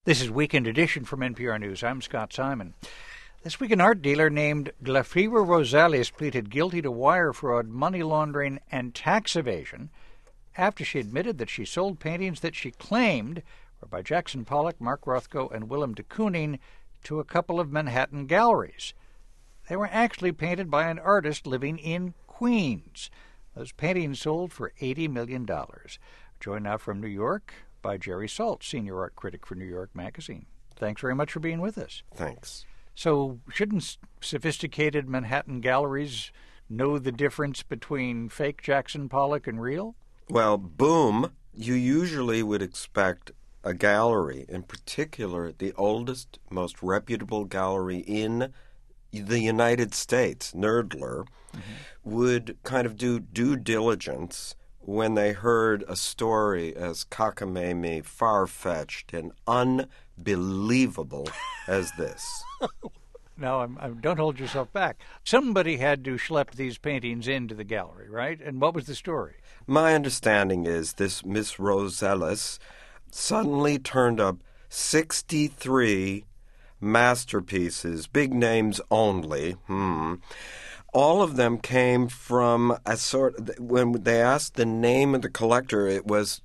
This is Weekend Edition from NPR News. I'm Scott Simon. This week, an art dealer named Glafira Rosales pleaded guilty to wire fraud, money laundering, and tax evasion after she admitted that she sold paintings that she claimed were by Jackson Pollock, Mark Rothko, and Willem de Kooning to a couple of Manhattan galleries. They were actually painted by an artist living in Queens. Those paintings sold for $80 million. Joined now from New York by Jerry Saltz, senior art critic for New York Magazine. Thanks very much for being with us. Thanks. So shouldn't sophisticated Manhattan galleries know the difference between fake Jackson Pollock and real? Well, boom, you usually would expect a gallery, in particular the oldest, most reputable gallery in the United States, Nerdler, would kind of do due diligence when they heard a story as cockamamie, far-fetched, and unbelievable as this. Now, don't hold yourself back. Somebody had to schlep these paintings into the gallery, right? And what was the story? My understanding is this Miss Rosales suddenly turned up 63 masterpieces, big names only. All of them came from a when they asked the name of the collector, it was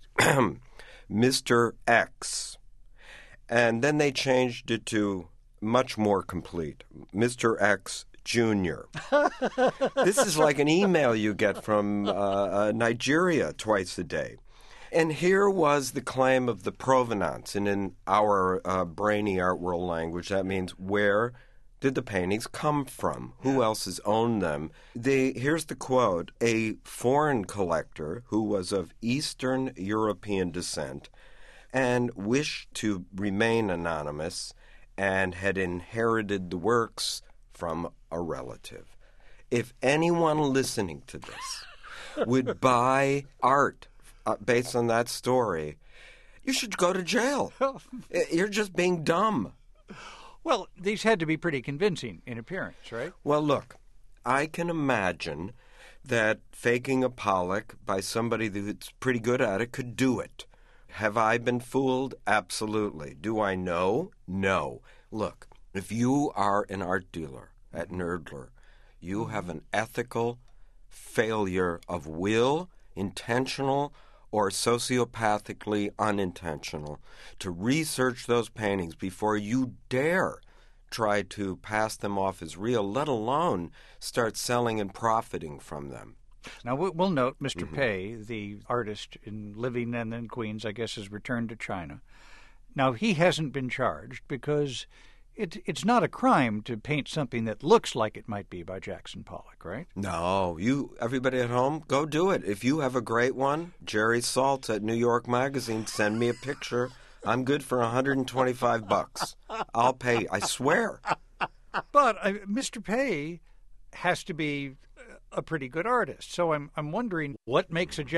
Mr. X. And then they changed it to much more complete, Mr. X Jr. This is like an email you get from Nigeria twice a day. And here was the claim of the provenance, and in our brainy art world language, that means where did the paintings come from? Who else has owned them? Here's the quote. A foreign collector who was of Eastern European descent and wished to remain anonymous and had inherited the works from a relative. If anyone listening to this would buy art based on that story, you should go to jail. You're just being dumb. Well, these had to be pretty convincing in appearance, right? Well, look, I can imagine that faking a Pollock by somebody that's pretty good at it could do it. Have I been fooled? Absolutely. Do I know? No. Look, if you are an art dealer at Nerdler, you have an ethical failure of will, intentional or sociopathically unintentional, to research those paintings before you dare try to pass them off as real, let alone start selling and profiting from them. Now, we'll note Mr. Pei, the artist living in Queens, I guess, has returned to China. Now, he hasn't been charged because it's not a crime to paint something that looks like it might be by Jackson Pollock, right? No. Everybody at home, go do it. If you have a great one, Jerry Saltz at New York Magazine, send me a picture. I'm good for $125. I'll pay, I swear. But Mr. Pei has to be a pretty good artist. So I'm wondering what makes a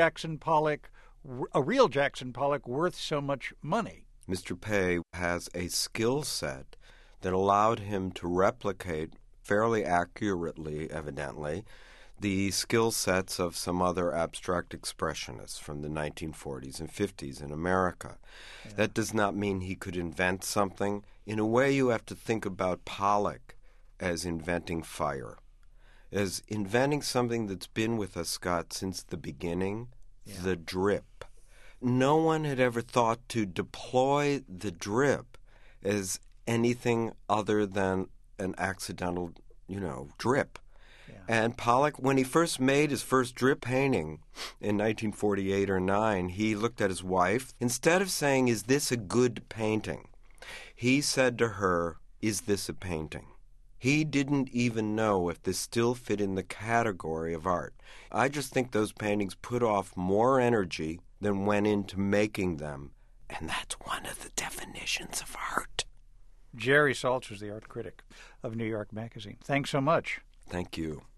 real Jackson Pollock, worth so much money? Mr. Pei has a skill set that allowed him to replicate fairly accurately, evidently, the skill sets of some other abstract expressionists from the 1940s and 50s in America. Yeah. That does not mean he could invent something. In a way, you have to think about Pollock as inventing fire, as inventing something that's been with us, Scott, since the beginning, the drip. No one had ever thought to deploy the drip as anything other than an accidental, drip. Yeah. And Pollock, when he first made his first drip painting in 1948 or 9, he looked at his wife. Instead of saying, "Is this a good painting?" he said to her, "Is this a painting?" He didn't even know if this still fit in the category of art. I just think those paintings put off more energy than went into making them. And that's one of the definitions of art. Jerry Saltz was the art critic of New York Magazine. Thanks so much. Thank you.